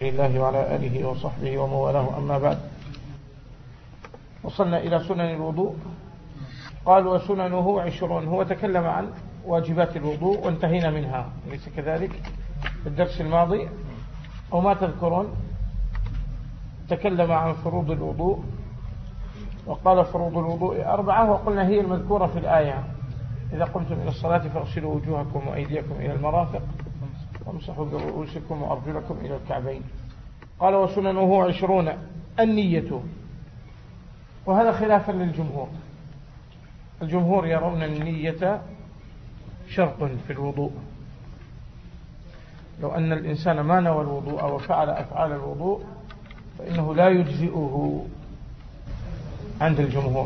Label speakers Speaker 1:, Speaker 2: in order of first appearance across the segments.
Speaker 1: الله وعلى آله وصحبه ومن والاه، أما بعد. وصلنا إلى سنن الوضوء. قال وسننه 20. هو تكلم عن واجبات الوضوء وانتهينا منها، أليس كذلك في الدرس الماضي؟ أو ما تذكرون؟ تكلم عن فروض الوضوء وقال فروض الوضوء 4، وقلنا هي المذكورة في الآية: إذا قمتم إلى الصلاة فاغسلوا وجوهكم وأيديكم إلى المرافق وامسحوا برؤوسكم وأرجلكم إلى الكعبين. قال وسننه 20. النية، وهذا خلافا للجمهور. الجمهور يرون النية شرط في الوضوء. لو أن الإنسان ما نوى الوضوء وفعل أفعال الوضوء فإنه لا يجزئه عند الجمهور.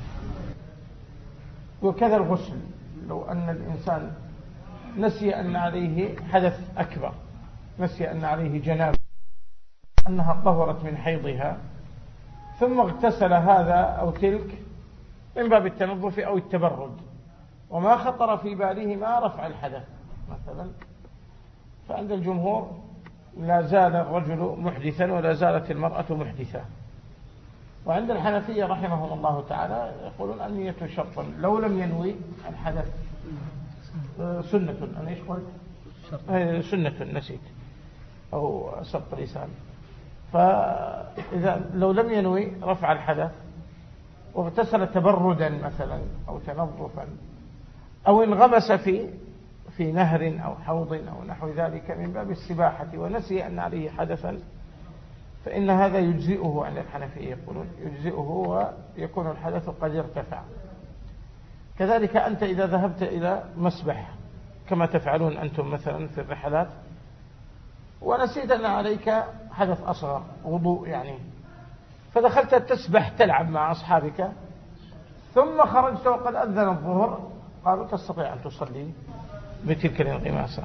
Speaker 1: وكذا الغسل، لو أن الإنسان نسي أن عليه حدث أكبر، نسي أن عليه جنابة، أنها طهرت من حيضها، ثم اغتسل هذا أو تلك من باب التنظف أو التبرد، وما خطر في بالهما رفع الحدث مثلا، فعند الجمهور لا زال الرجل محدثا ولا زالت المرأة محدثة. وعند الحنفية رحمهم الله تعالى يقولون النية شرط، لو لم ينوي الحدث سنة. أنا إيش قلت؟ سنة، نسيت أو سبط لسان. فإذا لو لم ينوي رفع الحدث واغتسل تبردا مثلا أو تنظفا، أو انغمس في نهر أو حوض أو نحو ذلك من باب السباحة ونسي أن عليه حدثا، فإن هذا يجزئه. عند الحنفية يقولون يجزئه ويكون الحدث قد ارتفع. كذلك أنت إذا ذهبت إلى مسبح كما تفعلون أنتم مثلا في الرحلات، ونسيت أن عليك حدث أصغر، وضوء يعني، فدخلت تسبح تلعب مع أصحابك، ثم خرجت وقد أذن الظهر، قالوا تستطيع أن تصلي بتلك الانغماسة.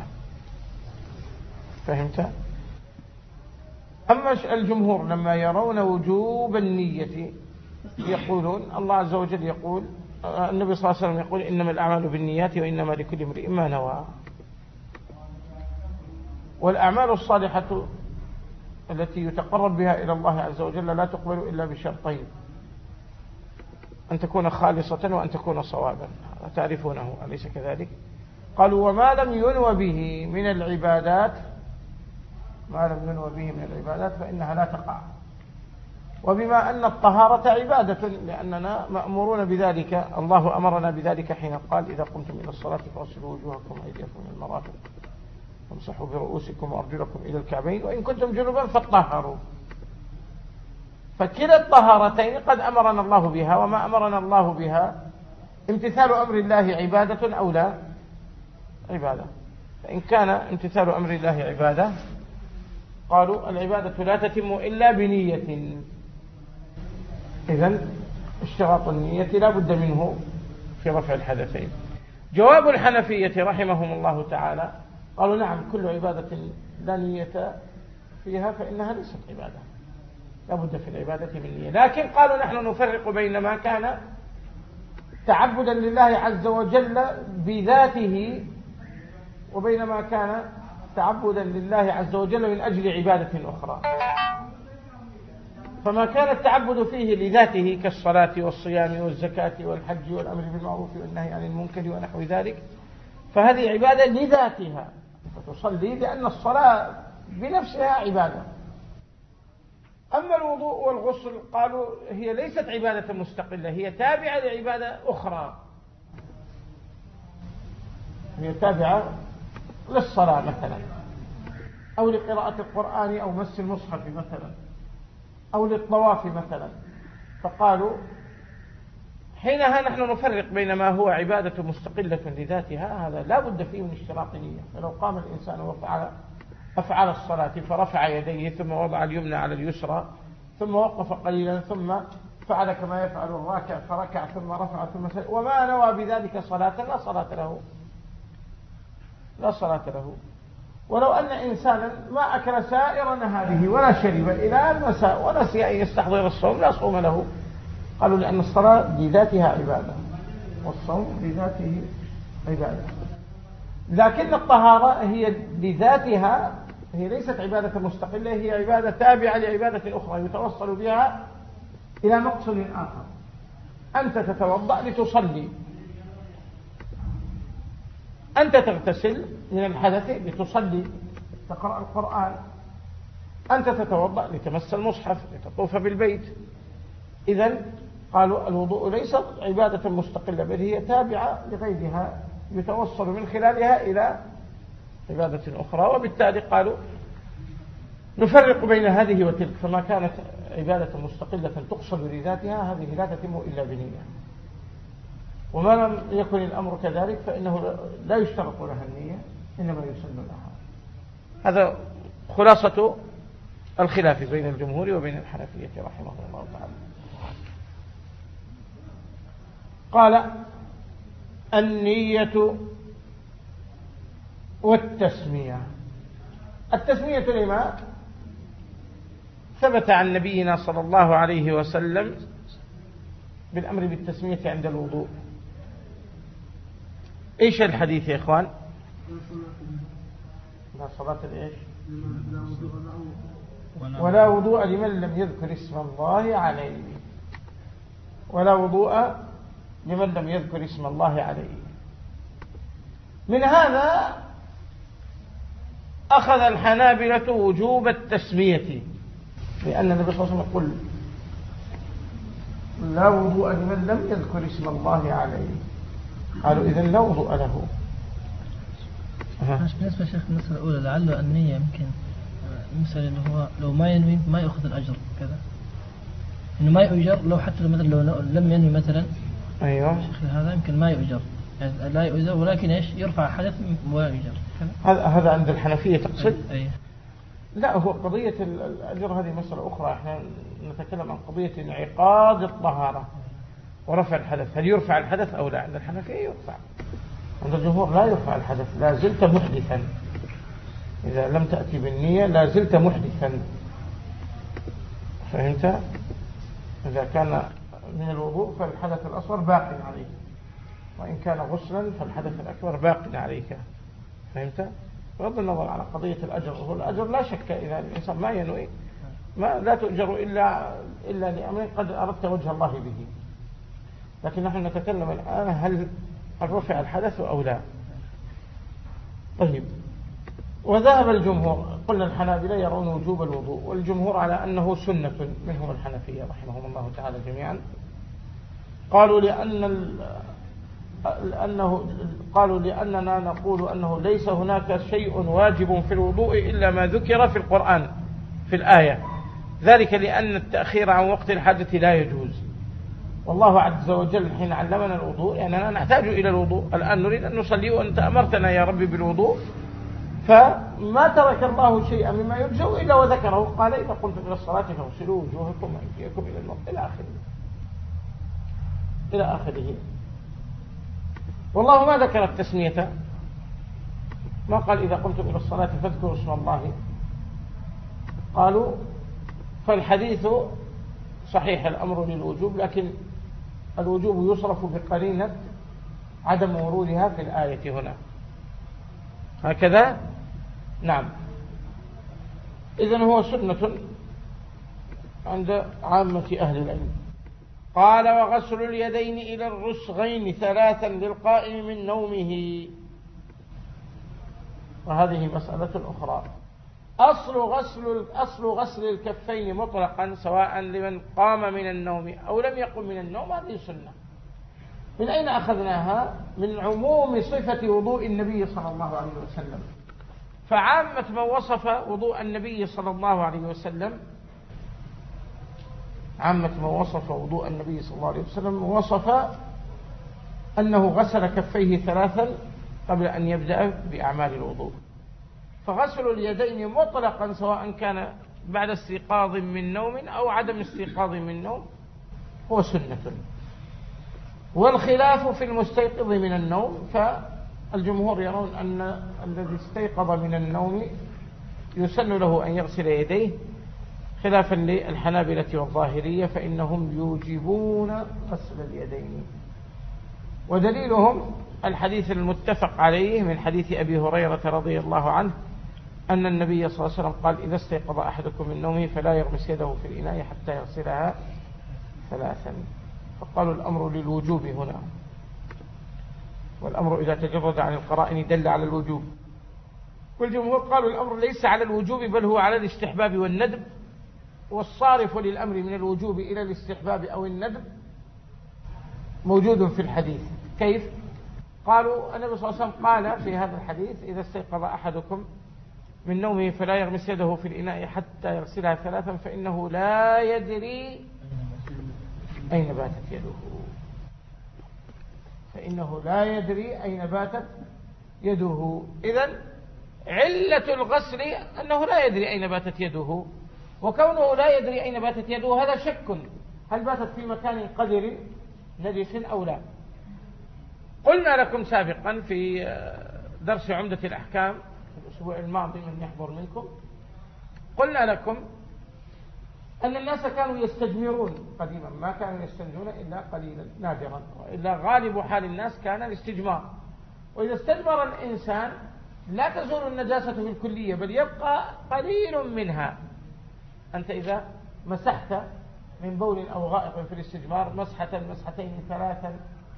Speaker 1: فهمت؟ أما الجمهور لما يرون وجوب النية يقولون الله عز وجل يقول، النبي صلى الله عليه وسلم يقول: إنما الأعمال بالنيات وإنما لكل امرئ ما نوى. والأعمال الصالحة التي يتقرب بها إلى الله عز وجل لا تقبل إلا بشرطين: أن تكون خالصة وأن تكون صوابا. تعرفونه أليس كذلك؟ قالوا وما لم ينوى به من العبادات، ما لم ينوى به من العبادات فإنها لا تقع. وبما أن الطهارة عبادة، لأننا مأمورون بذلك، الله أمرنا بذلك حين قال: إذا قمتم إلى الصلاة فاغسلوا وجوهكم وأيديكم إلى المرافق وامسحوا برؤوسكم وأرجلكم إلى الكعبين وإن كنتم جنبا فاطهروا. فكلا الطهارتين قد أمرنا الله بها، وما أمرنا الله بها امتثال أمر الله عبادة أو لا عبادة. فإن كان امتثال أمر الله عبادة، قالوا العبادة لا تتم إلا بنية. إذن اشتراط النية لا بد منه في رفع الحدثين. جواب الحنفية رحمهم الله تعالى قالوا: نعم، كل عبادة لا نية فيها فإنها ليست عبادة، لا بد في العبادة من نية. لكن قالوا نحن نفرق بين ما كان تعبدا لله عز وجل بذاته وبين ما كان تعبدا لله عز وجل من أجل عبادة أخرى. فما كان التعبد فيه لذاته كالصلاة والصيام والزكاة والحج والأمر بالمعروف والنهي عن المنكر ونحو ذلك، فهذه عبادة لذاتها، فتصلي لأن الصلاة بنفسها عبادة. أما الوضوء والغسل قالوا هي ليست عبادة مستقلة، هي تابعة لعبادة أخرى، هي تابعة للصلاة مثلا، أو لقراءة القرآن أو مس المصحف مثلا، أو للطواف مثلا. فقالوا حينها نحن نفرق بين ما هو عبادة مستقلة لذاتها، هذا لا بد فيه من اشتراط نية. فلو قام الإنسان وفعل أفعال الصلاة فرفع يديه ثم وضع اليمنى على اليسرى ثم وقف قليلا ثم فعل كما يفعل الراكع فركع ثم رفع ثم سجد وما نوى بذلك صلاة، لا صلاة له، لا صلاة له. ولو أن إنسانا ما أكل سائر نهاره ولا شرب إلى المساء ونسي أن يستحضر الصوم لا صوم له. قالوا لأن الصلاة بذاتها عبادة والصوم بذاته عبادة، لكن الطهارة هي لذاتها هي ليست عبادة مستقلة، هي عبادة تابعة لعبادة أخرى يتوصل بها إلى مقصد آخر. أنت تتوضأ لتصلي، أنت تغتسل من الحدث لتصلي تقرأ القرآن، أنت تتوضأ لتمس المصحف لتطوف بالبيت. إذن قالوا الوضوء ليست عبادة مستقلة، بل هي تابعة لغيرها يتوصل من خلالها إلى عبادة أخرى. وبالتالي قالوا نفرق بين هذه وتلك، فما كانت عبادة مستقلة تقصد لذاتها هذه لا تتم إلا بنية، وما لم يكن الأمر كذلك فإنه لا يشترط لها النية، إنما يسن لها. هذا خلاصة الخلاف بين الجمهور وبين الحنفية رحمه الله تعالى. قال النية والتسمية. التسمية لما ثبت عن نبينا صلى الله عليه وسلم بالأمر بالتسمية عند الوضوء. إيش الحديث يا إخوان؟ لا صلاة الإيش؟ ولا وضوء لمن لم يذكر اسم الله عليه، ولا وضوء لمن لم يذكر اسم الله عليه. من هذا أخذ الحنابلة وجوب التسمية، لأن النبي صلى الله عليه وسلم يقول لا وضوء لمن لم يذكر اسم الله عليه، قالوا إذن لا وضوء له.
Speaker 2: بالنسبة شيخ المسألة الأولى لعله النية يمكن مثلا اللي هو لو ما ينوي ما يأخذ الأجر كذا، إنه ما يؤجر لو حتى مثلا لو لم ينوي مثلا.
Speaker 1: أيوة
Speaker 2: شيخ هذا يمكن ما يؤجر، يعني لا يؤجر ولكن إيش يرفع حدث ولا يؤجر.
Speaker 1: هذا عند الحنفية تقصد؟
Speaker 2: أيه.
Speaker 1: لا هو قضية الأجر هذه مسألة أخرى، احنا نتكلم عن قضية انعقاد الطهارة ورفع الحدث، هل يرفع الحدث أو لا؟ عند الحنفية يرفع، عند الجمهور لا يرفع الحدث، لا زلت محدثا، إذا لم تأتي بالنية لا زلت محدثا. فهمت؟ إذا كان من الوضوء فالحدث الأصغر باق عليك، وإن كان غسلا فالحدث الأكبر باق عليك. فهمت؟ بغض النظر على قضية الأجر، وهو الأجر لا شك إذا الإنسان ما ينوي لا تؤجر إلا لأمر قد أردت وجه الله به، لكن نحن نتكلم الآن هل رفع الحدث أو لا. طيب، وذهب الجمهور، قلنا الحنابلة يرون وجوب الوضوء، والجمهور على أنه سنة، منهم الحنفية رحمهم الله تعالى جميعا. قالوا لأننا نقول أنه ليس هناك شيء واجب في الوضوء إلا ما ذكر في القرآن في الآية، ذلك لأن التأخير عن وقت الحاجة لا يجوز، والله عز وجل حين علمنا الوضوء يعني أننا نحتاج إلى الوضوء، الآن نريد أن نصلي وأنت أمرتنا يا ربي بالوضوء، فما ترك الله شيئا مما يجزئ إلا وذكره، قال إذا قمتم إلى الصلاة فاغسلوا وجوهكم وأيديكم إلى المرفق إلى آخره. والله ما ذكر التسمية، ما قال إذا قمتم إلى الصلاة فاذكروا اسم الله. قالوا فالحديث صحيح الأمر للوجوب، لكن الوجوب يصرف بقرينة عدم ورودها في الآية هنا، هكذا. نعم، إذن هو سنة عند عامة أهل العلم. قال وغسل اليدين إلى الرسغين 3 للقائم من نومه. وهذه مسألة أخرى. أصل غسل الكفين مطلقا سواء لمن قام من النوم أو لم يقم من النوم، هذه سنة. من أين أخذناها؟ من عموم صفة وضوء النبي صلى الله عليه وسلم، فعامة من وصف وضوء النبي صلى الله عليه وسلم، عامة من وصف وضوء النبي صلى الله عليه وسلم وصف أنه غسل كفيه 3 قبل أن يبدأ بأعمال الوضوء. فغسل اليدين مطلقا سواء كان بعد استيقاظ من نوم أو عدم استيقاظ من نوم هو سنة. والخلاف في المستيقظ من النوم، فالجمهور يرون أن الذي استيقظ من النوم يسن له أن يغسل يديه، خلافا للحنابلة والظاهرية فإنهم يوجبون غسل اليدين. ودليلهم الحديث المتفق عليه من حديث أبي هريرة رضي الله عنه أن النبي صلى الله عليه وسلم قال: إذا استيقظ أحدكم من نومه فلا يغمس يده في الإناء حتى يغسلها 3. فقالوا الأمر للوجوب هنا، والأمر إذا تجرد عن القرائن دل على الوجوب. والجمهور قالوا الأمر ليس على الوجوب بل هو على الاستحباب والندب، والصارف للأمر من الوجوب إلى الاستحباب أو الندب موجود في الحديث. كيف؟ قالوا النبي صلى الله عليه وسلم قال في هذا الحديث: إذا استيقظ أحدكم من نومه فلا يغمس يده في الإناء حتى يغسلها 3 فإنه لا يدري أين باتت يده. فإنه لا يدري أين باتت يده. إذن علة الغسل أنه لا يدري أين باتت يده، وكونه لا يدري أين باتت يده هذا شك هل باتت في مكان قذر نجس أو لا. قلنا لكم سابقا في درس عمدة الأحكام في الأسبوع الماضي من يحضر منكم، قلنا لكم أن الناس كانوا يستجمرون قديما، ما كانوا يستنجون إلا قليلا نادرا، وإلا غالب حال الناس كان الاستجمار. وإذا استجمر الإنسان لا تزول النجاسة بالكلية بل يبقى قليل منها. أنت إذا مسحت من بول أو غائط في الاستجمار مسحة 2 3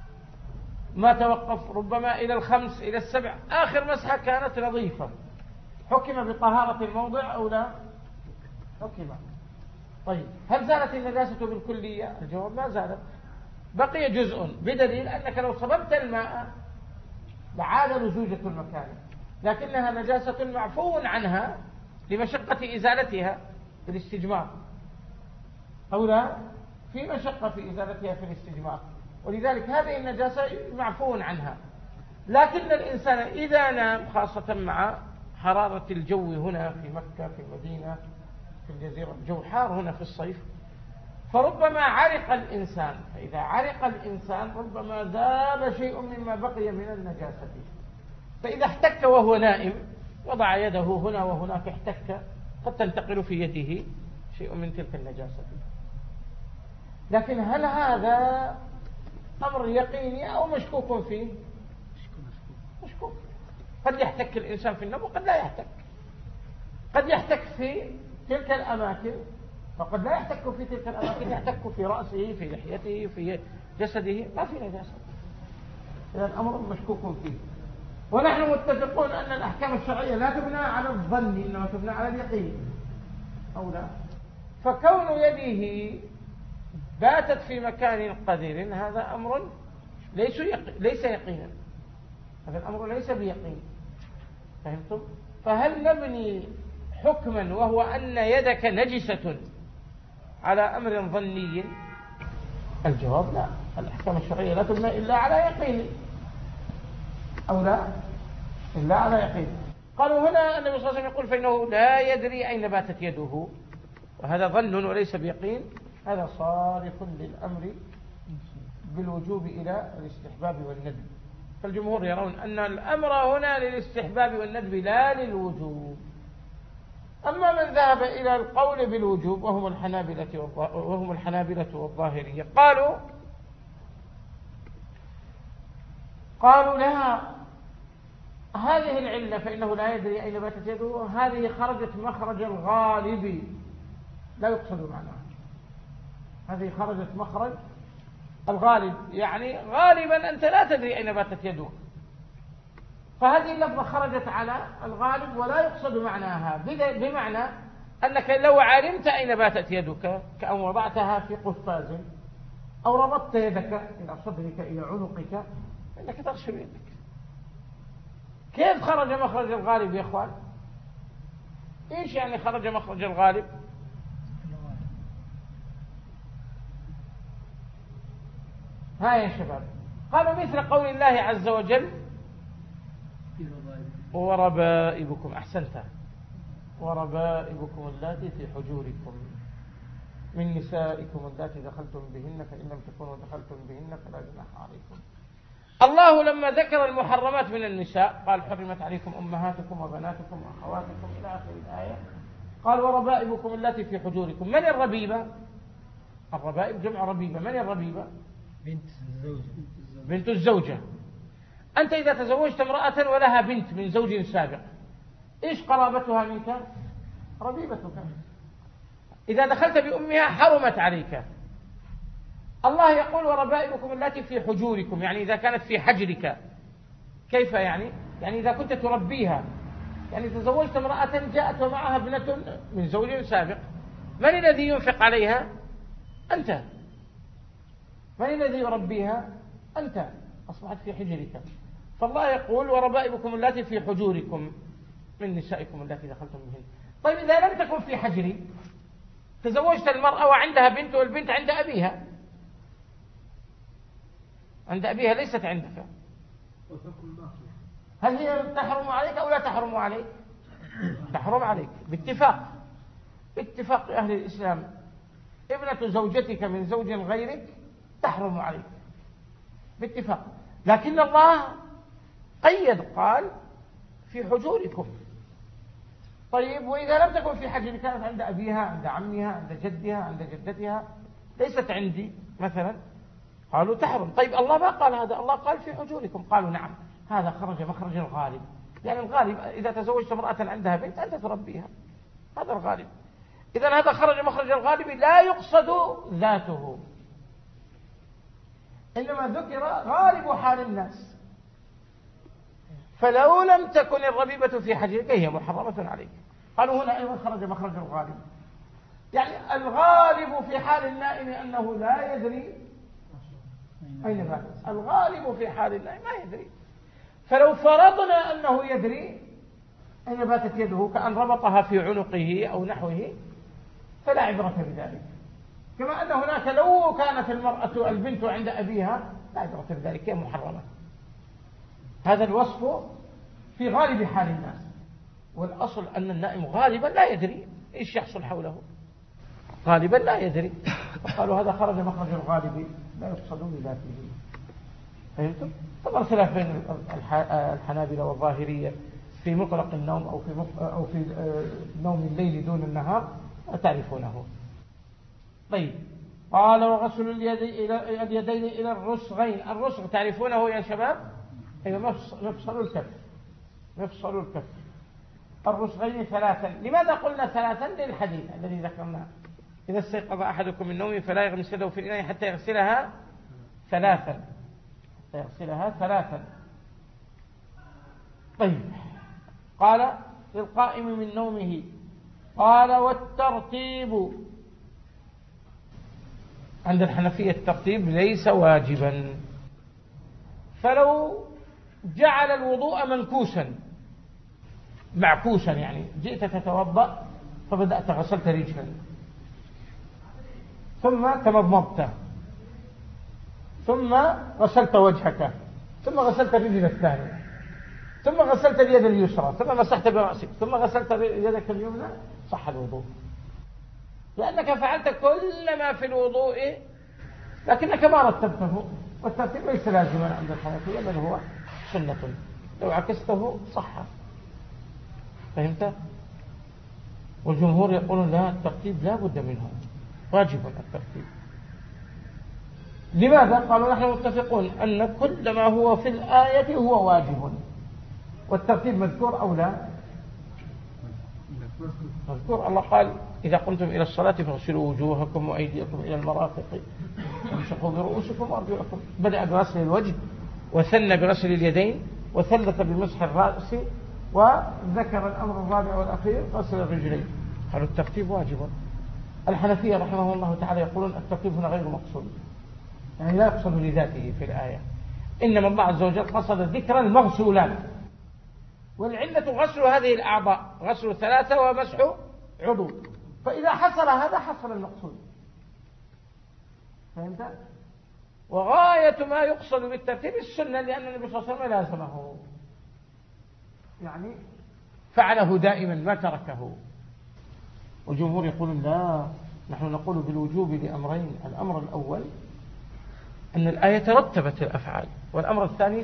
Speaker 1: ما توقف، ربما إلى 5 إلى 7، آخر مسحة كانت نظيفة، حكم بطهارة الموضع أو لا؟ حكم. طيب هل زالت النجاسة بالكلية؟ الجواب ما زالت، بقي جزء، بدليل أنك لو صببت الماء لعاد لزوجة المكان، لكنها نجاسة معفو عنها لمشقة إزالتها في الاستجمار أو لا؟ في مشقة في إزالتها في الاستجمار، ولذلك هذه النجاسة معفو عنها. لكن الإنسان إذا نام، خاصة مع حرارة الجو هنا في مكة في المدينة في الجزيرة، الجو حار هنا في الصيف، فربما عرق الإنسان، فإذا عرق الإنسان ربما ذاب شيء مما بقي من النجاسة، فإذا احتك وهو نائم وضع يده هنا وهناك احتك، قد تنتقل في يده شيء من تلك النجاسة. لكن هل هذا أمر يقيني أو مشكوك فيه؟ مشكوك. قد يحتك الإنسان في النوم وقد لا يحتك، قد يحتك في تلك الأماكن وقد لا يحتك في تلك الأماكن، يحتك في رأسه في لحيته في جسده، ما في نجاسة. إذا الأمر مشكوك فيه. ونحن متفقون أن الأحكام الشرعية لا تبنى على الظن، إنما تبنى على اليقين أو لا. فكون يده باتت في مكان قذر هذا أمر ليس يقينا، هذا الأمر ليس بيقين. فهمتم؟ فهل نبني حكما وهو أن يدك نجسة على أمر ظني؟ الجواب لا، الأحكام الشرعية لا تبنى إلا على يقين أو لا، إلا على يقين. قالوا هنا النبي صلى الله عليه وسلم يقول فإنه لا يدري أين باتت يده، وهذا ظن وليس بيقين، هذا صارف للأمر بالوجوب إلى الاستحباب والندب. فالجمهور يرون أن الأمر هنا للاستحباب والندب لا للوجوب. أما من ذهب إلى القول بالوجوب وهم الحنابلة والظاهرية، قالوا لها هذه العلة فإنه لا يدري أين باتت يده، هذه خرجت مخرج الغالب لا يقصد معناها، هذه خرجت مخرج الغالب، يعني غالبا أنت لا تدري أين باتت يدك، فهذه اللفظة خرجت على الغالب ولا يقصد معناها، بمعنى أنك لو علمت أين باتت يدك كأن وضعتها في قفاز أو ربطت يدك إلى صدرك إلى عنقك فإنك تغسل يدك. كيف خرج مخرج الغالب يا أخوان؟ إيش يعني خرج مخرج الغالب؟ ها يا شباب، قالوا مثل قول الله عز وجل وربائبكم، أحسنت، وربائبكم اللاتي في حجوركم من نسائكم اللاتي دخلتم بهن فإن لم تكونوا دخلتم بهن فلا جناح عليكم. الله لما ذكر المحرمات من النساء قال حرمت عليكم أمهاتكم وبناتكم وأخواتكم إلى آخر الآية، قال وربائبكم اللاتي في حجوركم. من الربيبة؟ الربائب جمع ربيبة. من الربيبة؟ بنت الزوجة. أنت إذا تزوجت امرأة ولها بنت من زوج سابق إيش قرابتها منك؟ ربيبتك. إذا دخلت بأمها حرمت عليك. الله يقول وربائبكم اللاتي في حجوركم، يعني إذا كانت في حجرك. كيف يعني؟ يعني إذا كنت تربيها، يعني تزوجت امرأة جاءت ومعها ابنة من زوج سابق، من الذي ينفق عليها؟ أنت. من الذي يربيها؟ أنت. أصبحت في حجرك. فالله يقول وربائبكم اللاتي في حجوركم من نسائكم اللاتي دخلتم بهن. طيب إذا لم تكن في حجري، تزوجت المرأة وعندها بنت والبنت عند أبيها، عند أبيها ليست عندك، هل هي تحرم عليك أو لا تحرم عليك؟ تحرم عليك باتفاق أهل الإسلام. ابنة زوجتك من زوج غيرك تحرم عليك باتفاق، لكن الله قيد قال في حجوركم. طيب وإذا لم تكن في حجر، كانت عند أبيها، عند عمها، عند جدها، عند جدتها، ليست عندي مثلا، قالوا تحرم. طيب الله ما قال هذا، الله قال في حجوركم. قالوا نعم، هذا خرج مخرج الغالب، يعني الغالب إذا تزوجت امرأة عندها بنت أنت تربيها، هذا الغالب. إذن هذا خرج مخرج الغالب، لا يقصد ذاته، إنما ذكر غالب حال الناس. فلو لم تكن الربيبة في حجرك هي محرمة عليك. قالوا هنا أيضا خرج مخرج الغالب، يعني الغالب في حال النائم أنه لا يدري أين باتت. الغالب في حال النائم ما يدري. فلو فرضنا أنه يدري أين باتت يده، كأن ربطها في عنقه أو نحوه، فلا عبرة بذلك. كما أن هناك لو كانت المرأة البنت عند أبيها لا عبرة بذلك، هي محرمة. هذا الوصف في غالب حال الناس، والأصل أن النائم غالبا لا يدري إيش يحصل حوله، غالبا لا يدري. قالوا هذا خرج مخرج الغالب، لا يقصد بذاته. فهمتم؟ طبعا خلاف بين الحنابلة والظاهرية في مطلق النوم أو في نوم الليل دون النهار، تعرفونه. طيب قال وغسل اليدين إلى الرسغين. الرسغ تعرفونه يا شباب؟ أيوة، مفصل الكف. الرسغين ثلاثا. لماذا قلنا ثلاثا؟ للحديث الذي ذكرناه: إذا استيقظ أحدكم من نومه فلا يغمس يده في الإناء حتى يغسلها ثلاثا. طيب قال للقائم من نومه. قال والترتيب عند الحنفية الترتيب ليس واجبا. فلو جعل الوضوء منكوسا معكوسا، يعني جئت تتوضأ فبدأت غسلت رجلا ثم تمضمضت ثم غسلت وجهك ثم غسلت الرجل الثانية ثم غسلت اليد اليسرى ثم مسحت برأسك ثم غسلت يدك اليمنى، صح الوضوء، لأنك فعلت كل ما في الوضوء لكنك ما رتبته. والترتيب ليس لازما عند الحنفية، بل هو سنة، لو عكسته صح. فهمت؟ والجمهور يقولون لا، الترتيب لا بد منه، واجب الترتيب. لماذا؟ قالوا نحن متفقون أن كل ما هو في الآية هو واجب. والترتيب مذكور أو لا؟ مذكور. الله قال إذا قمتم إلى الصلاة فاغسلوا وجوهكم وأيديكم إلى المرافق وامسحوا برؤوسكم وأرجلكم. بدأ بغسل الوجه وثنى بغسل اليدين وثلث بمسح الرأس، وذكر الأمر الرابع والأخير غسل الرجلين. قالوا الترتيب واجب. الحنفية رحمه الله تعالى يقولون الترتيب هنا غير مقصود، يعني لا يقصد لذاته في الآية، إنما الله عز وجل قصد ذكر المغسولات، والعلة غسل هذه الأعضاء، غسل ثلاثة ومسح عضو، فإذا حصل هذا حصل المقصود. فهمت؟ وغاية ما يقصد بالترتيب السنة، لأن النبي صلى الله عليه وسلم لازمه، يعني فعله دائما ما تركه. والجمهور يقولون لا، نحن نقول بالوجوب لأمرين: الأمر الأول أن الآية رتبت الأفعال، والأمر الثاني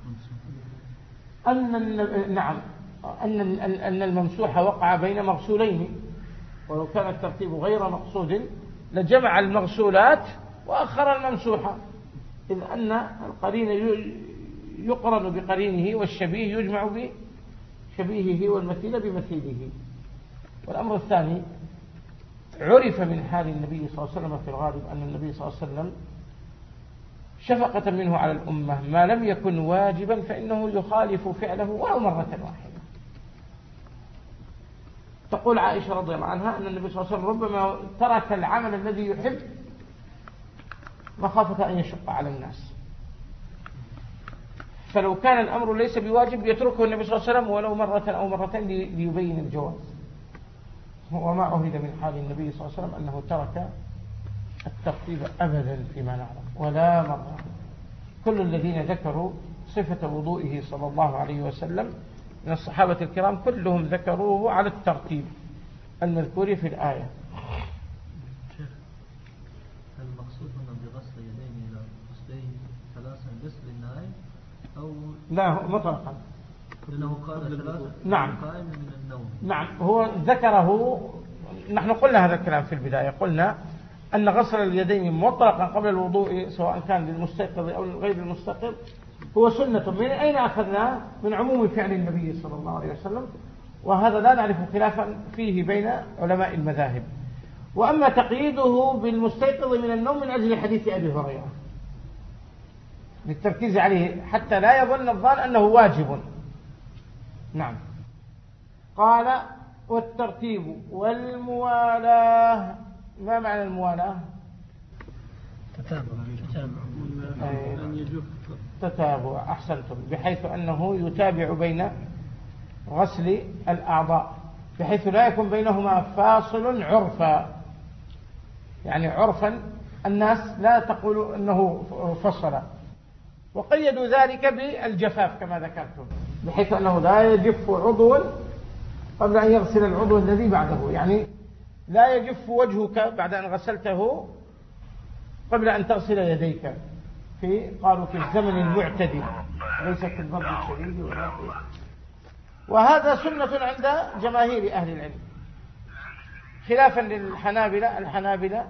Speaker 1: أن الممسوح وقع بين مغسولين، ولو كان الترتيب غير مقصود لجمع المغسولات وأخر الممسوحة، إذ أن القرين يقرن بقرينه والشبيه يجمع شبيهه والمثيل بمثيله. والأمر الثاني، عرف من حال النبي صلى الله عليه وسلم في الغالب أن النبي صلى الله عليه وسلم شفقة منه على الأمة ما لم يكن واجبا فإنه يخالف فعله ولو مرة واحدة. تقول عائشة رضي الله عنها أن النبي صلى الله عليه وسلم ربما ترك العمل الذي يحب مخافة أن يشق على الناس، فلو كان الأمر ليس بواجب يتركه النبي صلى الله عليه وسلم ولو مرة أو مرتين ليبين الجواز. وما عهد من حال النبي صلى الله عليه وسلم أنه ترك الترتيب أبدا فيما نعلم ولا مرة. كل الذين ذكروا صفة وضوئه صلى الله عليه وسلم من الصحابة الكرام كلهم ذكروه على الترتيب المذكور في الآية.
Speaker 3: المقصود هنا بغسل يديه إلى غسلين ثلاثا بس للنائم أو
Speaker 1: لا مطلقا؟
Speaker 3: لأنه قال ثلاثة
Speaker 1: نعم
Speaker 3: قائم من النوم.
Speaker 1: نعم هو ذكره. نحن قلنا هذا الكلام في البداية، قلنا أن غسل اليدين مطلقا قبل الوضوء سواء كان للمستيقظ أو لغير المستيقظ هو سنة. من أين أخذناه؟ من عموم فعل النبي صلى الله عليه وسلم، وهذا لا نعرف خلافا فيه بين علماء المذاهب. وأما تقييده بالمستيقظ من النوم من أجل حديث أبي هريرة للتركيز عليه حتى لا يظن الظان أنه واجب. نعم. قال والترتيب والموالاة. ما معنى الموالاة؟ تتابع. أحسنتم. بحيث أنه يتابع بين غسل الأعضاء بحيث لا يكون بينهما فاصل عرفا، يعني عرفا الناس لا تقول أنه فصل. وقيدوا ذلك بالجفاف كما ذكرتم، بحيث أنه لا يجف عضو قبل أن يغسل العضو الذي بعده، يعني لا يجف وجهك بعد أن غسلته قبل أن تغسل يديك قالوا في الزمن المعتدل ليس في البرد الشديد ولا في. وهذا سنة عند جماهير أهل العلم خلافا للحنابلة. الحنابلة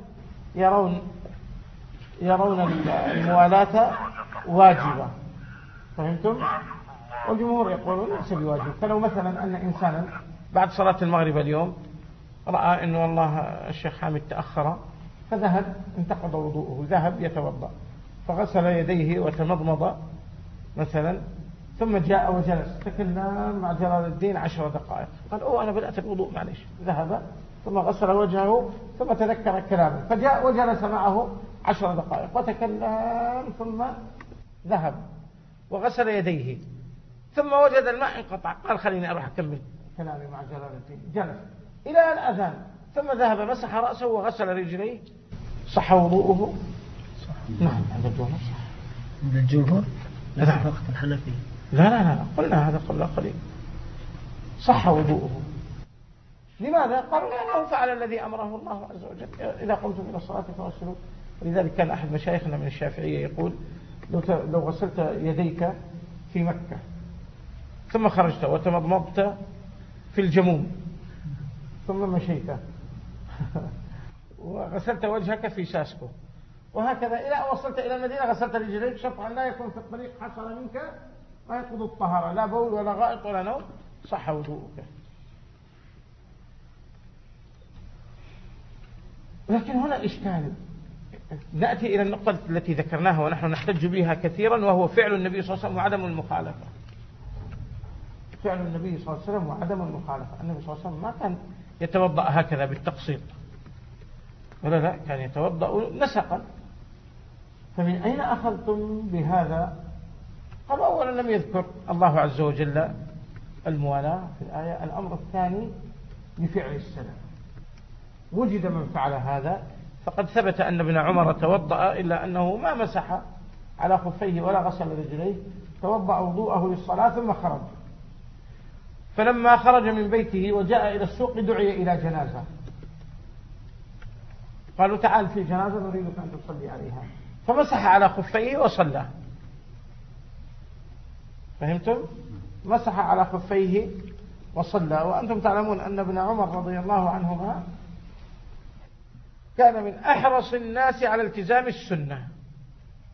Speaker 1: يرون الموالاة واجبة، فهمتم؟ والجمهور يقولون ليس بواجب. فلو مثلا أن إنسانا بعد صلاة المغرب اليوم رأى أنه والله الشيخ حامد تأخر فذهب انتقض وضوءه، ذهب يتوضأ فغسل يديه وتمضمض مثلا، ثم جاء وجلس تكلم مع جلال الدين 10 دقائق، قال أنا بدأت الوضوء معلش، ذهب ثم غسل وجهه ثم تذكر كلامه فجاء وجلس معه 10 دقائق وتكلم ثم ذهب وغسل يديه ثم وجد الماء انقطع، قال خليني أروح أكمل كلامي مع جلال الدين، جلس إلى الأذان ثم ذهب مسح رأسه وغسل رجليه، صح وضوءه؟ نعم عند الجمهور صح.
Speaker 2: عند الجمهور؟
Speaker 1: لا
Speaker 2: فقط الحنفي.
Speaker 1: لا قلنا هذا قبل قليل، صح وضوءه. لماذا؟ قالوا لأنه فعل الذي أمره الله عز وجل، إذا قمتم إلى الصلاة فاغسلوا. ولذلك كان أحد مشايخنا من الشافعية يقول لو غسلت يديك في مكة ثم خرجت وتمضمضت في الجموم ثم مشيت وغسلت وجهك في ساسكو وهكذا إلى أن وصلت إلى المدينة غسلت رجليك، شرط أن لا يكون في الطريق حصل منك ما ينقض الطهارة، لا بول ولا غائط ولا نوم، صح وضوءك. لكن هنا إشكال، نأتي إلى النقطة التي ذكرناها ونحن نحتج بها كثيرا، وهو فعل النبي صلى الله عليه وسلم وعدم المخالفة. فعل النبي صلى الله عليه وسلم وعدم المخالفة. النبي صلى الله عليه وسلم ما كان يتوضأ هكذا بالتقسيط، ولا لا، كان يتوضأ نسقا. فمن أين أخذتم بهذا؟ قال أولا لم يذكر الله عز وجل الموالاة في الآية. الأمر الثاني بفعل السلف، وجد من فعل هذا، فقد ثبت أن ابن عمر توضأ إلا أنه ما مسح على خفيه ولا غسل رجليه، توضأ وضوءه للصلاة ثم خرج. فلما خرج من بيته وجاء إلى السوق دعي إلى جنازة، قالوا تعال في جنازة نريدك أن تصلي عليها، فمسح على خفيه وصلى. فهمتم؟ مسح على خفيه وصلى. وأنتم تعلمون أن ابن عمر رضي الله عنهما كان من أحرص الناس على التزام السنة،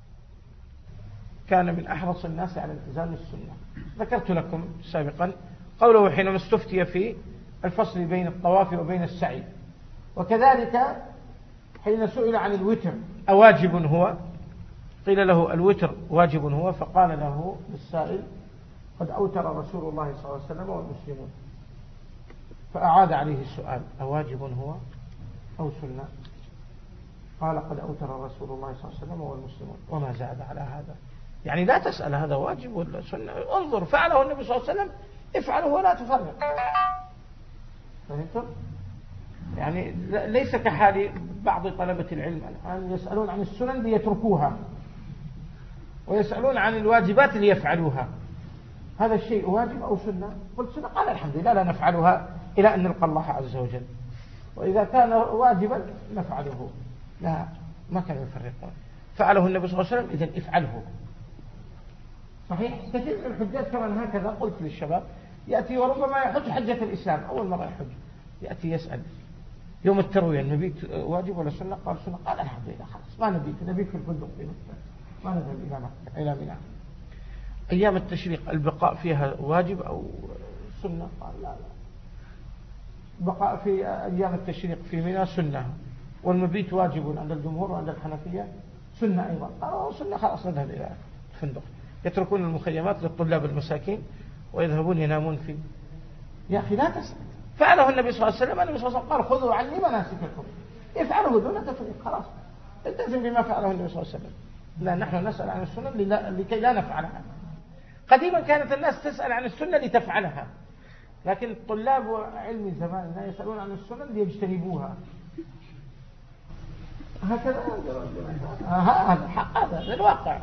Speaker 1: كان من أحرص الناس على التزام السنة. ذكرت لكم سابقا قوله حينما استفتي في الفصل بين الطواف وبين السعي. وكذلك حين سئل عن الوتر أواجب هو، قيل له الوتر واجب هو، فقال له السائل قد أوتر رسول الله صلى الله عليه وسلم والمسلمون، فأعاد عليه السؤال أواجب هو أو سنة؟ قال قد أوتر رسول الله صلى الله عليه وسلم والمسلمون، وما زاد على هذا. يعني لا تسأل هذا واجب ولا سنة، انظر فعله النبي صلى الله عليه وسلم افعله ولا تفرق. فهمتم؟ يعني ليس كحال بعض طلبة العلم الآن يسألون عن السنن ليتركوها، ويسألون عن الواجبات ليفعلوها. هذا الشيء واجب أو سنة؟ قلت سنة، قال الحمد لله لا نفعلها إلى أن نلقى الله عز وجل، وإذا كان واجبا نفعله. لا، ما كان يفرقون، فعله النبي صلى الله عليه وسلم إذن افعله. صحيح كثير من الحجاج كمان هكذا، قلت للشباب يأتي وربما يحج حجة الإسلام أول مرة يحج، يأتي يسأل يوم التروية النبي واجب ولا سنة؟ قال سنة. قال الحمد لله خلاص ما نبيك في الفندق في مكة، ما نذهب إلى مكة إلى منى. أيام التشريق البقاء فيها واجب أو سنة؟ قال لا لا، بقاء في أيام التشريق في منى سنة، والمبيت واجب عند الجمهور وعند الحنفية سنة أيضا. قالوا سنة خلاص نذهب إلى الفندق، يتركون المخيمات للطلاب المساكين ويذهبون ينامون فيه. يا أخي لا تسأل، فعله النبي صلى الله عليه وسلم. النبي صلى الله عليه وسلم قال خذوا عني مناسككم، افعله دون تفريق، خلاص التزم بما فعله النبي صلى الله عليه وسلم. لا، نحن نسأل عن السنة لكي لا نفعلها. قديما كانت الناس تسأل عن السنة لتفعلها، لكن طلاب علم زماننا يسألون عن السنة ليجتنبوها. هكذا هذا حق، هذا الواقع،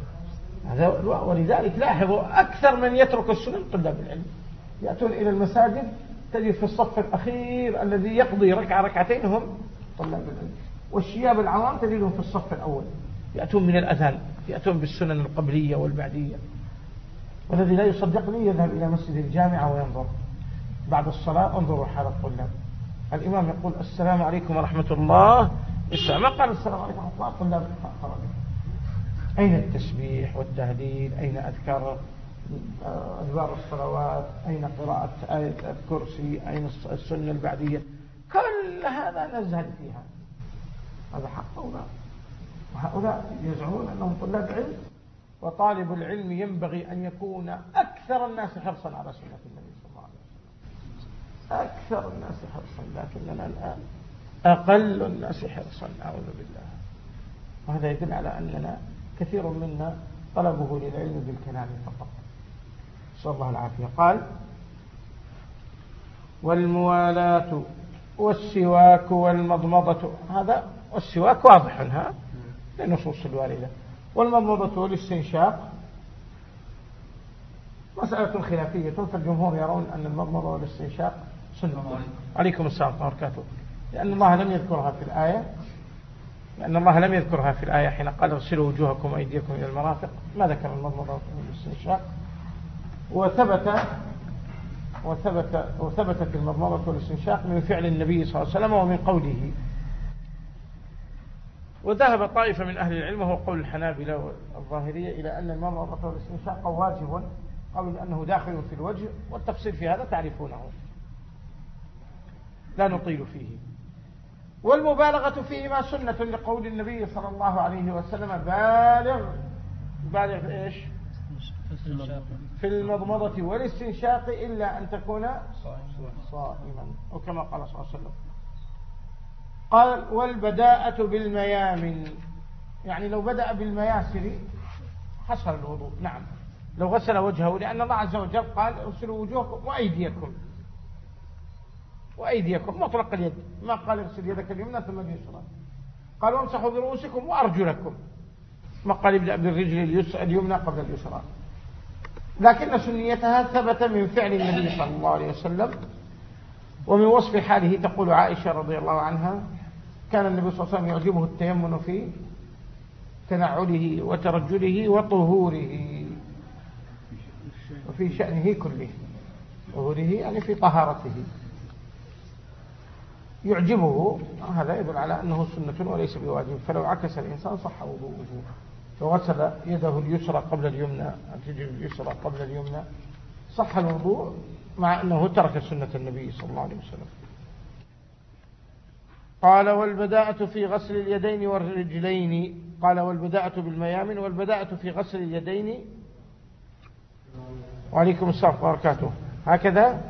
Speaker 1: ولذلك لاحظوا أكثر من يترك السنن طلاب العلم، يأتون إلى المساجد تجد في الصف الأخير الذي يقضي ركعة ركعتين هم طلاب العلم، والشياب العوام تجدهم في الصف الأول، يأتون من الأذان، يأتون بالسنن القبلية والبعدية. والذي لا يصدقني يذهب إلى مسجد الجامعة وينظر بعد الصلاة، انظروا حال الطلاب. الإمام يقول السلام عليكم ورحمة الله، ما قال السلام عليكم ورحمة الله، الطلاب خرجوا. أين التسبيح والتهليل؟ أين أذكار أدبار الصلوات؟ أين قراءة آية الكرسي؟ أين السنة البعدية؟ كل هذا نزهد فيها. هذا حق هؤلاء، وهؤلاء يزعمون أنهم طلاب علم، وطالب العلم ينبغي أن يكون أكثر الناس حرصا على سنة النبي صلى الله عليه وسلم، أكثر الناس حرصا، لكننا الآن أقل الناس حرصا، أعوذ بالله. وهذا يدل على أننا كثير منا طلبه للعلم بالكلام فقط، صلى الله العافية. قال والموالاة والسواك والمضمضة، هذا والسواك واضح ها للنصوص الواردة، والمضمضة والاستنشاق مسألة خلافية، فالجمهور يرون أن المضمضة والاستنشاق سنة. عليكم السلام ورحمة الله وبركاته. لأن الله لم يذكرها في الآية، حين قال اغسلوا وجوهكم وأيديكم إلى المرافق، ما ذكر المضمضة والاستنشاق. وثبتت المضمضة والاستنشاق من فعل النبي صلى الله عليه وسلم ومن قوله. وذهب طائفة من أهل العلم وهو قول الحنابلة والظاهرية إلى أن المضمضة والاستنشاق واجب، قول أنه داخل في الوجه، والتفصيل في هذا تعرفونه لا نطيل فيه. والمبالغة فيهما سنة لقول النبي صلى الله عليه وسلم بالغ إيش في المضمضة والاستنشاق إلا أن تكون صائما، وكما قال صلى الله عليه وسلم. قال والبداءة بالميامن، يعني لو بدأ بالمياسر حصل الوضوء. نعم لو غسل وجهه، لأن الله عز وجل قال اغسلوا وجوهكم وأيديكم مطلق اليد، ما قال اغسل يدك اليمنى ثم اليسرى. قال وامسحوا برؤوسكم وأرجلكم، ما قال ابدأ بالرجل اليمنى قبل اليسرى. لكن سنيتها ثبت من فعل النبي صلى الله عليه وسلم ومن وصف حاله. تقول عائشة رضي الله عنها كان النبي صلى الله عليه وسلم يعجبه التيمن في تنعله وترجله وطهوره وفي شأنه كله. طهوره يعني في طهارته يعجبه، هذا يدل على أنه سنة وليس بواجب. فلو عكس الإنسان صح وضوءه، فغسل يده اليسرى قبل اليمنى، الرجل اليسرى قبل اليمنى، صح الوضوء مع أنه ترك سنة النبي صلى الله عليه وسلم. قال والبداءة في غسل اليدين والرجلين. قال والبداءة بالميامن، والبداءة في غسل اليدين. وعليكم السلام ورحمة الله وبركاته. هكذا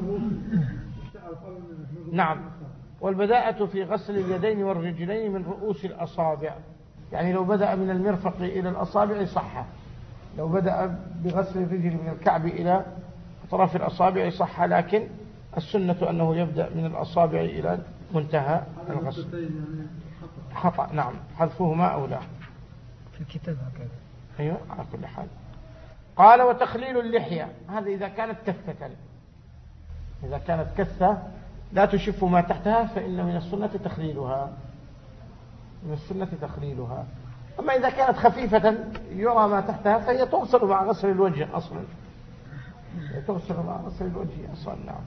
Speaker 1: نعم. والبداءة في غسل اليدين والرجلين من رؤوس الأصابع، يعني لو بدأ من المرفق إلى الأصابع صح، لو بدأ بغسل الرجل من الكعب إلى أطراف الأصابع صح، لكن السنة أنه يبدأ من الأصابع إلى منتهى الغسل. خطأ نعم، حذفهما أولى
Speaker 2: في الكتاب هكذا.
Speaker 1: أيوة على كل حال. قال وتخليل اللحية، هذا إذا كانت كثة، إذا كانت كثة لا تشف ما تحتها فإن من السنة تخليلها، من السنة تخليلها. أما إذا كانت خفيفة يرى ما تحتها فهي تغسل مع غسل الوجه أصلا، تغسل مع غسل الوجه أصلا. نعم.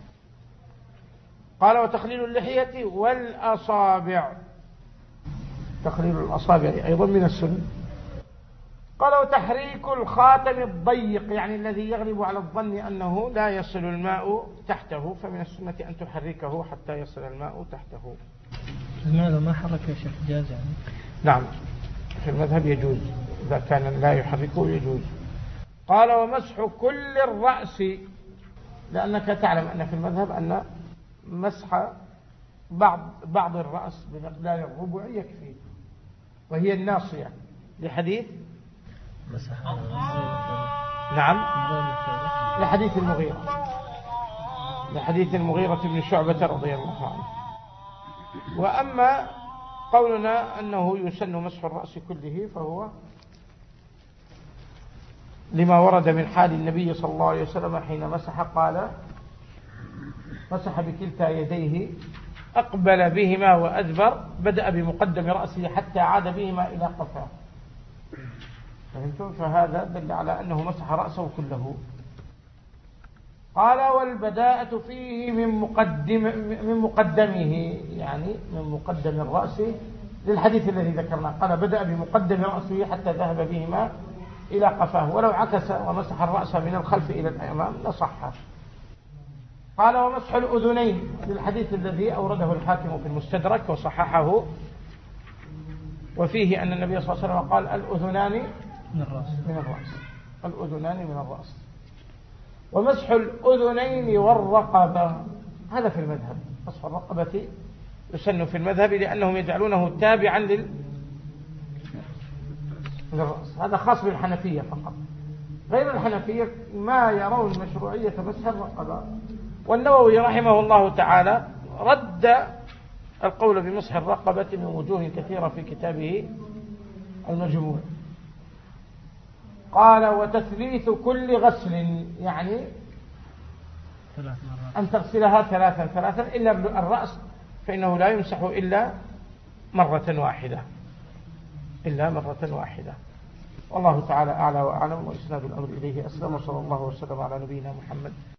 Speaker 1: قال وتخليل اللحية والأصابع، تخليل الأصابع أيضا من السنة. قال وتحريك الخاتم الضيق، يعني الذي يغلب على الظن أنه لا يصل الماء تحته، فمن السنة أن تحركه حتى يصل الماء تحته.
Speaker 2: لماذا ما حرك يا شيخ؟ جاز يعني؟
Speaker 1: نعم في المذهب يجوز، إذا كان لا يحركه يجوز. قال ومسح كل الرأس، لأنك تعلم أن في المذهب أن مسح بعض الرأس بمقدار الربع يكفي، وهي الناصية لحديث نعم لحديث المغيرة، لحديث المغيرة بن شعبة رضي الله عنه. وأما قولنا أنه يسن مسح الرأس كله فهو لما ورد من حال النبي صلى الله عليه وسلم حين مسح، قال مسح بكلتا يديه، أقبل بهما وأدبر، بدأ بمقدم رأسه حتى عاد بهما إلى قفاه. فهمتم؟ فهذا دل على أنه مسح رأسه كله. قال والبداءة فيه من مقدمه، يعني من مقدم الرأس، للحديث الذي ذكرناه، قال بدأ بمقدم رأسه حتى ذهب بهما إلى قفاه، ولو عكس ومسح الرأس من الخلف إلى الأمام لصح. قال ومسح الأذنين، للحديث الذي أورده الحاكم في المستدرك وصححه، وفيه أن النبي صلى الله عليه وسلم قال الأذنان من الرأس، الأذنان من الرأس. ومسح الأذنين والرقبة، هذا في المذهب، مسح الرقبة يسن في المذهب لأنهم يجعلونه تابعا للرأس. هذا خاص بالحنفية فقط، غير الحنفية ما يرون مشروعية مسح الرقبة. والنووي رحمه الله تعالى رد القول بمسح الرقبة من وجوه كثيرة في كتابه المجموع. قال وتثليث كل غسل، يعني أن تغسلها ثلاثا إلا الرأس فإنه لا يمسح إلا مرة واحدة. والله تعالى أعلى وأعلم، وإسناد الأمر إليه أسلم، وصلى الله وسلم على نبينا محمد